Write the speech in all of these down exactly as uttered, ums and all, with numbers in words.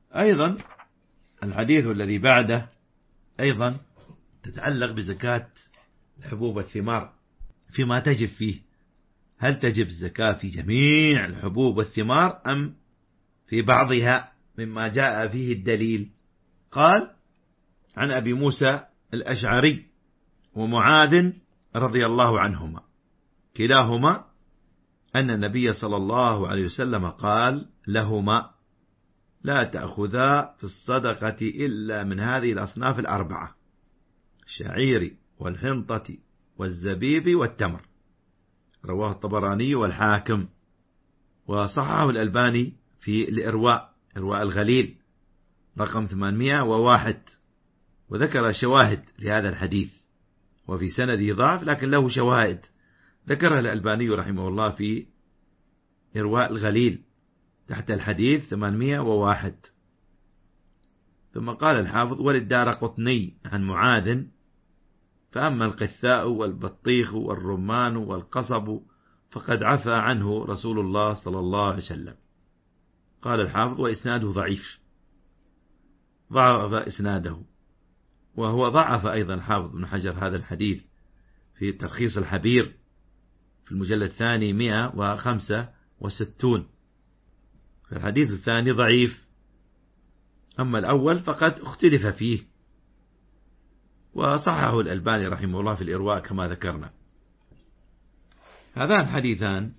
أيضا الحديث الذي بعده أيضا تتعلق بزكاة الحبوب والثمار فيما تجب فيه. هل تجب الزكاة في جميع الحبوب والثمار أم في بعضها مما جاء فيه الدليل؟ قال عن أبي موسى الأشعري ومعاذ رضي الله عنهما كلاهما أن النبي صلى الله عليه وسلم قال لهما: لا تأخذا في الصدقة إلا من هذه الأصناف الأربعة: الشعير والحنطة والزبيب والتمر. رواه الطبراني والحاكم، وصححه الألباني في الإرواء إرواء الغليل رقم ثمانمائة وواحد، وذكر شواهد لهذا الحديث، وفي سنده ضعف لكن له شواهد ذكرها الألباني رحمه الله في إرواء الغليل تحت الحديث ثمانمائة وواحد. ثم قال الحافظ: وللدارقطني عن معاذ: فأما القثاء والبطيخ والرمان والقصب فقد عفى عنه رسول الله صلى الله عليه وسلم. قال الحافظ: وإسناده ضعيف، ضعف إسناده، وهو ضعف أيضا الحافظ بن حجر هذا الحديث في تلخيص الحبير في المجلد الثاني مئة وخمسة وستون. فالحديث الثاني ضعيف، أما الأول فقد اختلف فيه، وصححه الألباني رحمه الله في الإرواء كما ذكرنا. هذان حديثان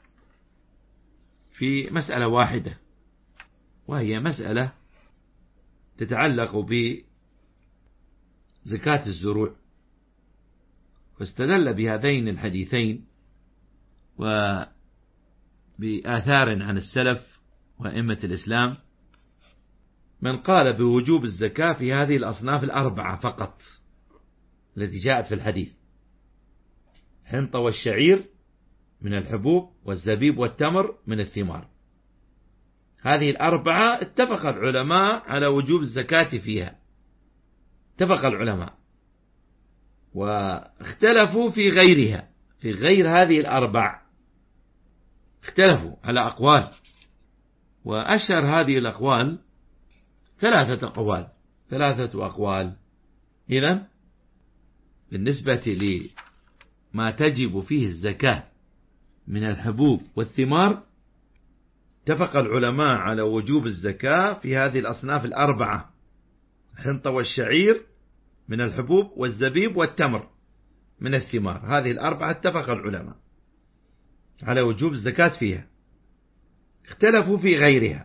في مسألة واحدة، وهي مسألة تتعلق بزكاة الزروع، واستدل بهذين الحديثين وبآثار عن السلف وأئمة الإسلام من قال بوجوب الزكاة في هذه الأصناف الأربعة فقط التي جاءت في الحديث: الحنطة والشعير من الحبوب، والزبيب والتمر من الثمار. هذه الأربعة اتفق العلماء على وجوب الزكاة فيها، اتفق العلماء، واختلفوا في غيرها، في غير هذه الأربع اختلفوا على أقوال، وأشهر هذه الأقوال ثلاثة أقوال ثلاثة أقوال إذن بالنسبة لما تجب فيه الزكاة من الحبوب والثمار، اتفق العلماء على وجوب الزكاة في هذه الأصناف الأربعة: الحنطة والشعير من الحبوب، والزبيب والتمر من الثمار. هذه الأربعة اتفق العلماء على وجوب الزكاة فيها. اختلفوا في غيرها،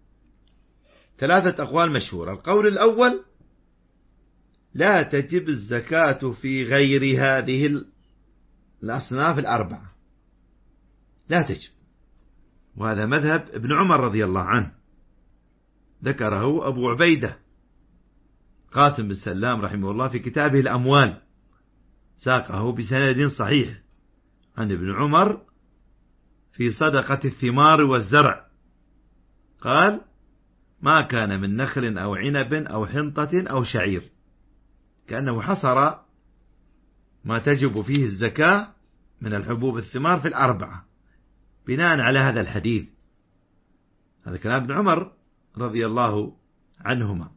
ثلاثة أقوال مشهورة. القول الأول: لا تجب الزكاة في غير هذه الأصناف الأربعة، لا تجب، وهذا مذهب ابن عمر رضي الله عنه، ذكره أبو عبيدة قاسم بن سلام رحمه الله في كتابه الأموال، ساقه بسند صحيح عن ابن عمر في صدقة الثمار والزرع، قال: ما كان من نخل أو عنب أو حنطة أو شعير، كأنه حصر ما تجب فيه الزكاة من الحبوب الثمار في الأربعة بناء على هذا الحديث. هذا كلام ابن عمر رضي الله عنهما.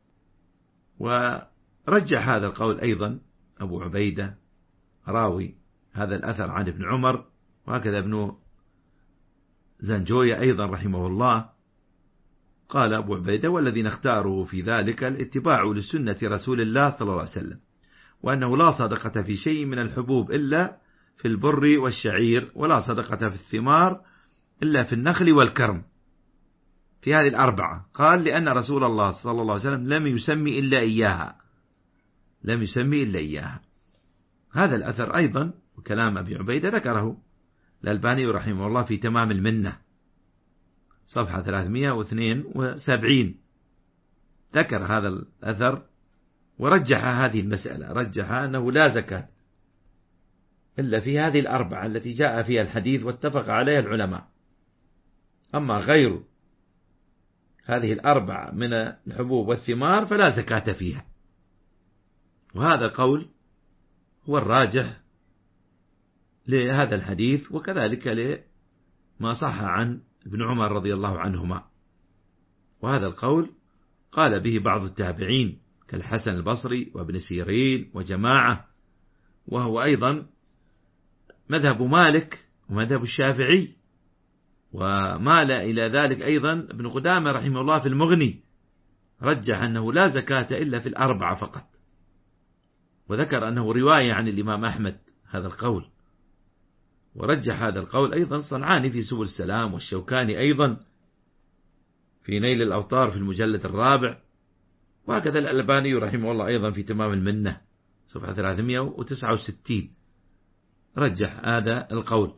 ورجح هذا القول أيضا أبو عبيدة راوي هذا الأثر عن ابن عمر، وهكذا ابن زنجوية أيضا رحمه الله. قال أبو عبيدة: والذي نختاره في ذلك الاتباع لسنة رسول الله صلى الله عليه وسلم، وأنه لا صدقة في شيء من الحبوب إلا في البر والشعير، ولا صدقة في الثمار إلا في النخل والكرم، في هذه الأربعة. قال: لأن رسول الله صلى الله عليه وسلم لم يسمي إلا إياها، لم يسمي إلا إياها. هذا الأثر أيضا وكلام أبي عبيدة ذكره الألباني رحمه الله في تمام المنة صفحة ثلاثمائة واثنين وسبعين، ذكر هذا الأثر ورجح هذه المسألة، رجح أنه لا زكاة إلا في هذه الأربعة التي جاء فيها الحديث واتفق عليها العلماء. أما غير هذه الأربعة من الحبوب والثمار فلا زكاة فيها. وهذا قول هو الراجح لهذا الحديث، وكذلك لما صح عن ابن عمر رضي الله عنهما. وهذا القول قال به بعض التابعين كالحسن البصري وابن سيرين وجماعة، وهو أيضا مذهب مالك ومذهب الشافعي، ومال إلى ذلك أيضا ابن قدامة رحمه الله في المغني، رجح أنه لا زكاة إلا في الأربعة فقط، وذكر أنه رواية عن الإمام أحمد هذا القول. ورجح هذا القول أيضا صنعاني في سبل السلام، والشوكاني أيضا في نيل الأوطار في المجلد الرابع، وهكذا الألباني رحمه الله أيضا في تمام المنة صفحة ثلاثمائة وتسعة وستين رجح هذا القول.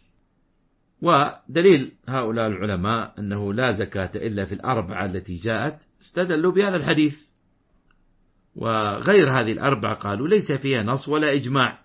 ودليل هؤلاء العلماء أنه لا زكاة إلا في الأربعة التي جاءت استدلوا بهذا الحديث، وغير هذه الأربعة قالوا ليس فيها نص ولا إجماع،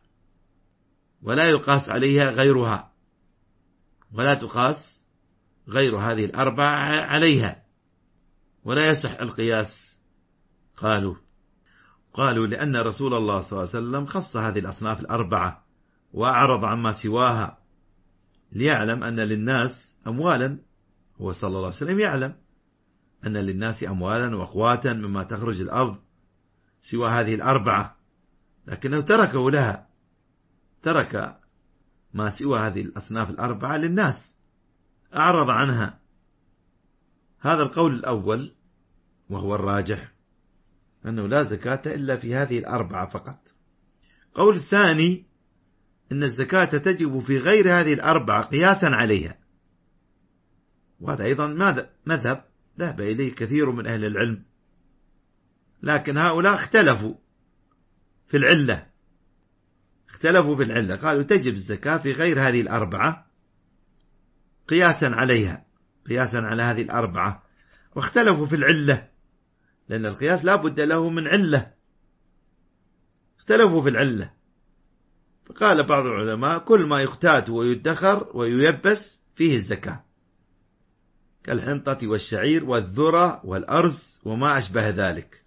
ولا يقاس عليها غيرها، ولا تقاس غير هذه الأربعة عليها، ولا يصح القياس. قالوا قالوا لأن رسول الله صلى الله عليه وسلم خص هذه الأصناف الأربعة وأعرض عما سواها ليعلم أن للناس أموالا، هو صلى الله عليه وسلم يعلم أن للناس أموالا وأقواتا مما تخرج الأرض سوى هذه الأربعة، لكنه تركه لها، ترك ما سوى هذه الأصناف الأربعة للناس، أعرض عنها. هذا القول الأول وهو الراجح أنه لا زكاة إلا في هذه الأربعة فقط. قول الثاني أن الزكاة تجب في غير هذه الأربعة قياسا عليها، وهذا أيضا مذهب ذهب إليه كثير من أهل العلم، لكن هؤلاء اختلفوا في العلة، اختلفوا في العلة قالوا تجب الزكاة في غير هذه الأربعة قياسا عليها، قياسا على هذه الأربعة، واختلفوا في العلة لأن القياس لا بد له من علة، اختلفوا في العلة. فقال بعض العلماء كل ما يقتات ويدخر وييبس فيه الزكاة، كالحنطة والشعير والذرة والأرز وما أشبه ذلك،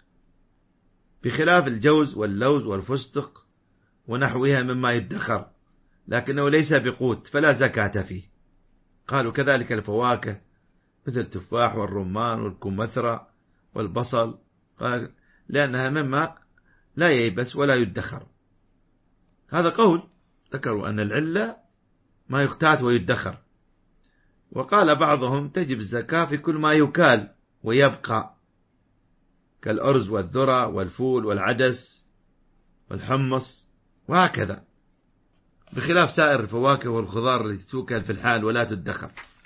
بخلاف الجوز واللوز والفستق ونحوها مما يدخر لكنه ليس بقوت فلا زكاة فيه. قالوا كذلك الفواكه مثل التفاح والرمان والكمثرى والبصل، قال لأنها مما لا ييبس ولا يدخر. هذا قول ذكروا أن العلة ما يقتات ويدخر. وقال بعضهم تجب الزكاة في كل ما يكال ويبقى، كالأرز والذرة والفول والعدس والحمص وهكذا، بخلاف سائر الفواكه والخضار التي توكل في الحال ولا تدخر.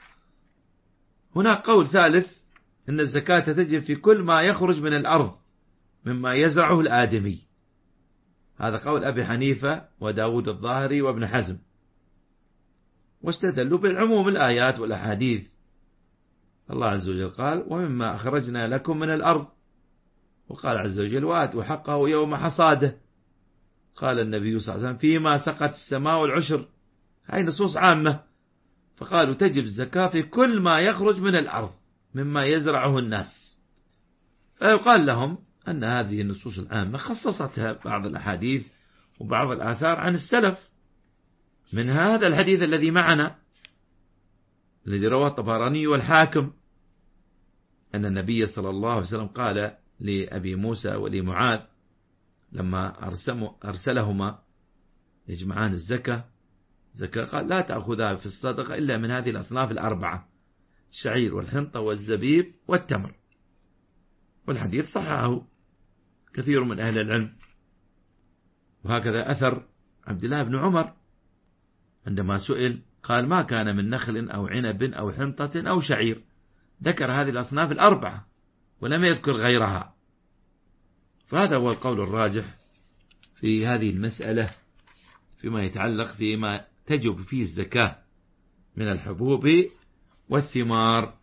هناك قول ثالث أن الزكاة تجب في كل ما يخرج من الأرض مما يزرعه الآدمي، هذا قول أبي حنيفة وداود الظاهري وابن حزم، واستدلوا بالعموم الآيات والأحاديث. الله عز وجل قال ومما أخرجنا لكم من الأرض، وقال عز وجل وآتوا حقه يوم حصاده، قال النبي صلى الله عليه وسلم فيما سقت السماء العشر، هاي نصوص عامة. فقالوا تجب الزكاة في كل ما يخرج من الأرض مما يزرعه الناس. فيقال لهم أن هذه النصوص العامة خصصتها بعض الأحاديث وبعض الآثار عن السلف، من هذا الحديث الذي معنا الذي رواه الطبراني والحاكم أن النبي صلى الله عليه وسلم قال لأبي موسى ولمعاذ لما أرسلهما يجمعان الزكاة زكاة، قال لا تأخذها في الصدقة إلا من هذه الأصناف الأربعة، الشعير والحنطة والزبيب والتمر. والحديث صححه كثير من أهل العلم. وهكذا أثر عبد الله بن عمر عندما سئل قال ما كان من نخل أو عنب أو حنطة أو شعير، ذكر هذه الأصناف الأربعة ولم يذكر غيرها. فهذا هو القول الراجح في هذه المسألة فيما يتعلق فيما تجب فيه الزكاة من الحبوب والثمار.